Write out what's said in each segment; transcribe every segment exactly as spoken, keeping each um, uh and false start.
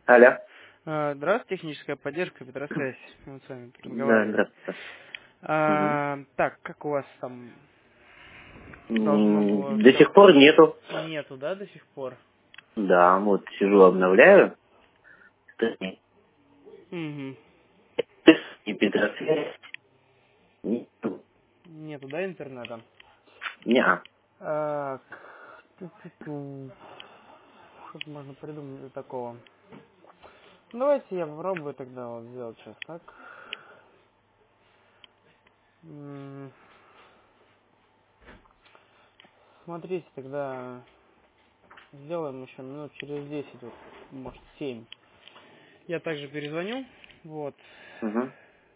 Алло. А, Здравствуйте, техническая поддержка, Петросвязь. Мы с вами Да, разговаривали. здравствуйте. Мгм. А, так, как у вас там должно было М, До все? сих пор нету. Нету, да, до сих пор? Да, вот сижу, обновляю. И Угу. Петросвязь. Нету. Нету, да, интернета? Неа. А, ту-ту-ту. Что можно придумать для такого? Ну, давайте я попробую тогда вот сделать сейчас так. М, Смотрите, тогда сделаем еще минут через десять, вот, может, семь. Я также перезвоню, вот, Угу.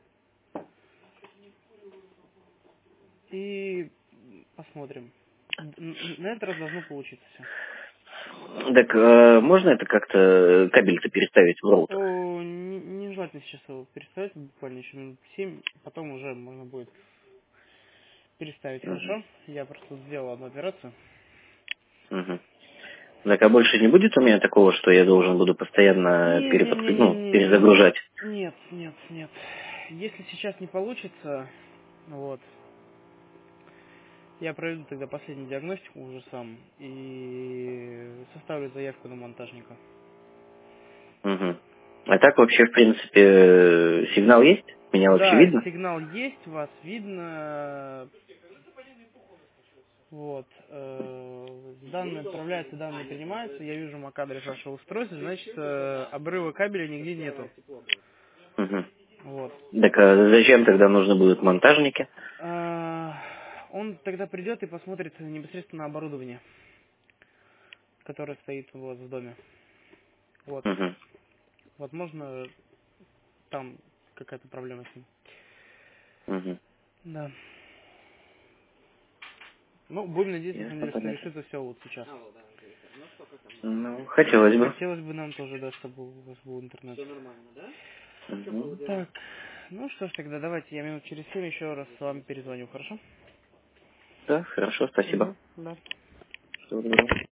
и посмотрим. Н- н- На этот раз должно получиться все. Так, э, можно это как-то э, кабель-то переставить в роутер? О, не, не желательно сейчас его переставить, буквально еще минут семь, потом уже можно будет переставить, Угу. хорошо? Я просто сделал одну операцию. Угу. Так, а больше не будет у меня такого, что я должен буду постоянно переподк... ну, Не-не-не-не-не, перезагружать? нет, нет, нет. Если сейчас не получится, вот, я проведу тогда последнюю диагностику уже сам и составлю заявку на монтажника. Угу. А так вообще, в принципе, э, сигнал есть? Меня вообще Да, видно? сигнал есть, вас видно. Вот. э, Данные отправляются, данные принимаются. Я вижу эм эй си-адрес вашего устройства, значит, э, обрыва кабеля нигде нету. Угу. Вот. Так, а зачем тогда нужны будут монтажники? А, Он тогда придет и посмотрит непосредственно оборудование, которое стоит у вас в доме. Вот. Угу. Возможно, там какая-то проблема с ним. Угу. Да. Ну, будем надеяться, на самом Ясно, деле, что понятно. решится все вот сейчас. Ну, хотелось бы. Хотелось бы нам тоже, да, чтобы у вас был интернет. Угу. Так, ну что ж тогда, давайте я минут через семь еще раз с вами перезвоню, хорошо? Да, хорошо, спасибо. Угу, да. Всего доброго.